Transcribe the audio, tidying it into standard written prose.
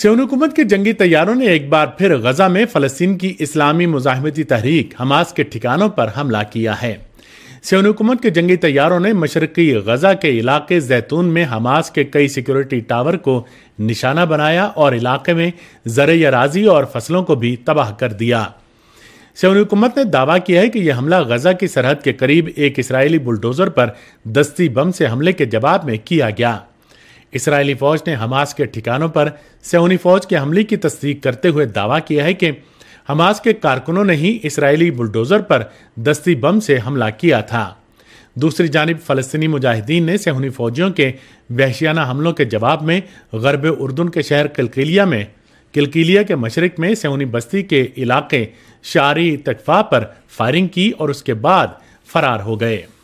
صہیونی حکومت کے جنگی طیاروں نے ایک بار پھر غزہ میں فلسطین کی اسلامی مزاحمتی تحریک حماس کے ٹھکانوں پر حملہ کیا ہے۔ صہیونی حکومت کے جنگی طیاروں نے مشرقی غزہ کے علاقے زیتون میں حماس کے کئی سیکیورٹی ٹاور کو نشانہ بنایا اور علاقے میں زرعی اراضی اور فصلوں کو بھی تباہ کر دیا۔ صہیونی حکومت نے دعویٰ کیا ہے کہ یہ حملہ غزہ کی سرحد کے قریب ایک اسرائیلی بلڈوزر پر دستی بم سے حملے کے جواب میں کیا گیا۔ اسرائیلی فوج نے حماس کے ٹھکانوں پر صہیونی فوج کے حملے کی تصدیق کرتے ہوئے دعویٰ کیا ہے کہ حماس کے کارکنوں نے ہی اسرائیلی بلڈوزر پر دستی بم سے حملہ کیا تھا۔ دوسری جانب فلسطینی مجاہدین نے صہیونی فوجیوں کے وحشیانہ حملوں کے جواب میں غرب اردن کے شہر کلکیلیا کے مشرق میں صہیونی بستی کے علاقے شعری تکفا پر فائرنگ کی اور اس کے بعد فرار ہو گئے۔